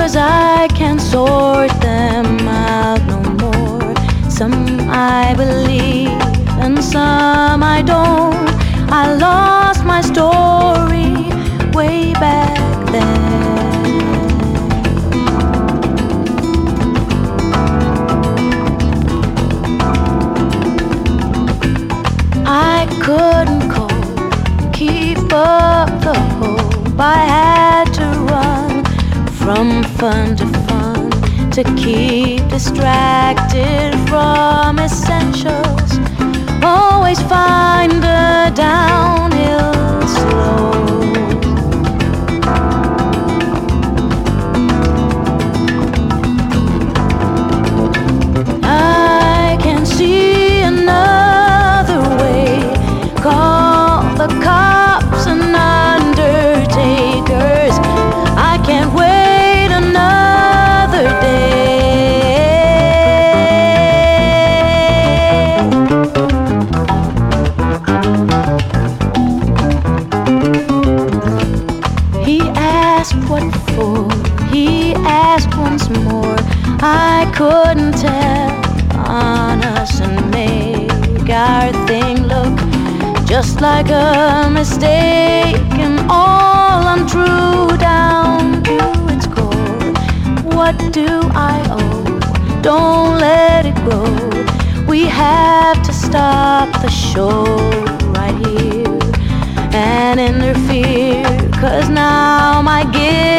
'cause I can't sort them out no more. Some I believe and some I don't. I lost my story way back then. I couldn't cope, keep up the hope. I had to run from fun to fun to keep distracted from essentials. Always find the downhill slow. I can see another way. Call the cops and undertakers. I can't wait another day. He asked what for, he asked once more. I couldn't tell on us and make our thing look just like a mistake, and all untrue down to its core. What do I owe? Don't let it grow. We have to stop the show right here and interfere, 'cause now my gift